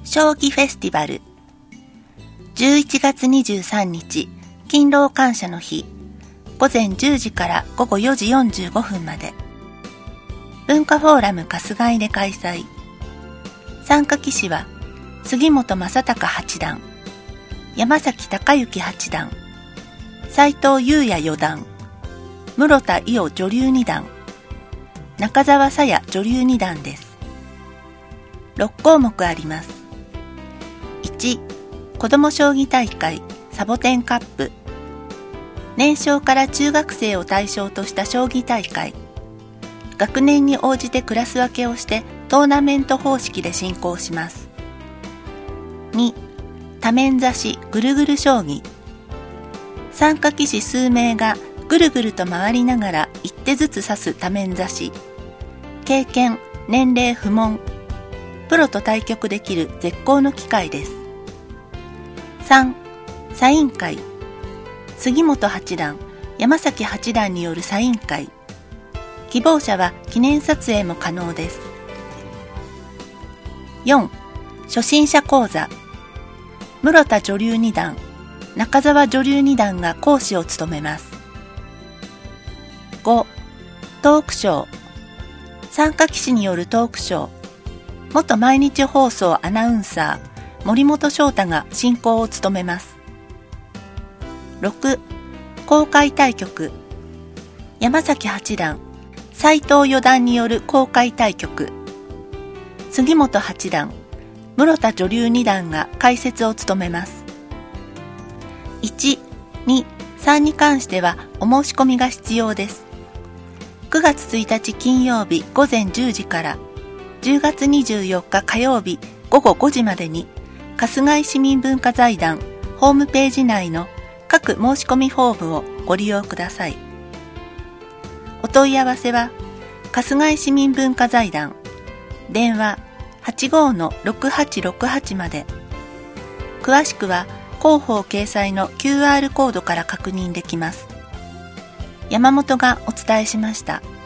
将棋フェスティバル。11月23日、勤労感謝の日、午前10時から午後4時45分まで。文化フォーラム春日井で開催。参加棋士は、杉本昌隆八段、山崎隆之八段、斎藤佑也四段、室田伊代女流二段、中澤沙耶女流二段です。6項目あります。1、子ども将棋大会サボテンカップ。年少から中学生を対象とした将棋大会。学年に応じてクラス分けをしてトーナメント方式で進行します。2、多面指しぐるぐる将棋。参加棋士数名がぐるぐると回りながら一手ずつ指す多面指し。経験、年齢不問。プロと対局できる絶好の機会です。3、サイン会。杉本八段、山崎八段によるサイン会。希望者は記念撮影も可能です。4、初心者講座。室田女流二段、中澤女流二段が講師を務めます。5、トークショー。参加棋士によるトークショー。元毎日放送アナウンサー、森本翔太が進行を務めます。6、公開対局。山崎八段、斎藤四段による公開対局。杉本八段、室田女流二段が解説を務めます。1、2、3に関してはお申し込みが必要です。9月1日金曜日午前10時から10月24日火曜日午後5時までに春日井市民文化財団ホームページ内の各申し込みフォームをご利用ください。お問い合わせは春日井市民文化財団電話 85-6868 まで。詳しくは広報掲載の QR コードから確認できます。山本がお伝えしました。